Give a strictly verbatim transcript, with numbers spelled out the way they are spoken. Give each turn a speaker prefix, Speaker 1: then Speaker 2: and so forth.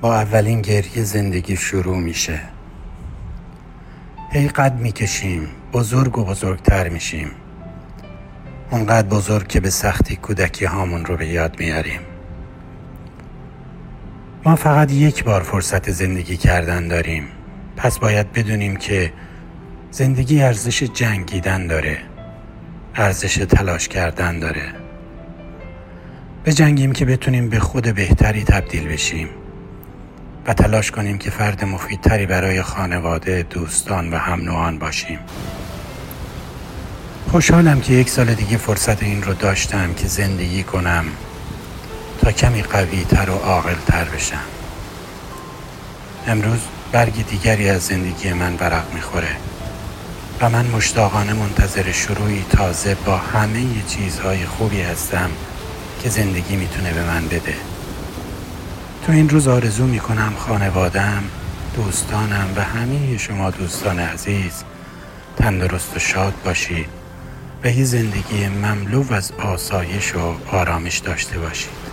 Speaker 1: با اولین گریه زندگی شروع میشه. هی قد میکشیم، بزرگ و بزرگتر میشیم، اونقدر بزرگ که به سختی کودکی هامون رو به یاد میاریم. ما فقط یک بار فرصت زندگی کردن داریم، پس باید بدونیم که زندگی ارزش جنگیدن داره، ارزش تلاش کردن داره. بجنگیم که بتونیم به خود بهتری تبدیل بشیم و تلاش کنیم که فرد مفیدتری برای خانواده، دوستان و هم نوعان باشیم. خوشحالم که یک سال دیگه فرصت این رو داشتم که زندگی کنم تا کمی قوی تر و عاقل تر بشم. امروز برگ دیگری از زندگی من ورق میخوره و من مشتاقانه منتظر شروعی تازه با همه چیزهای خوبی هستم که زندگی میتونه به من بده. تو این روز آرزو میکنم خانواده‌ام، دوستانم و همه شما دوستان عزیز تندرست و شاد باشید و یه زندگی مملو از آسایش و آرامش داشته باشید.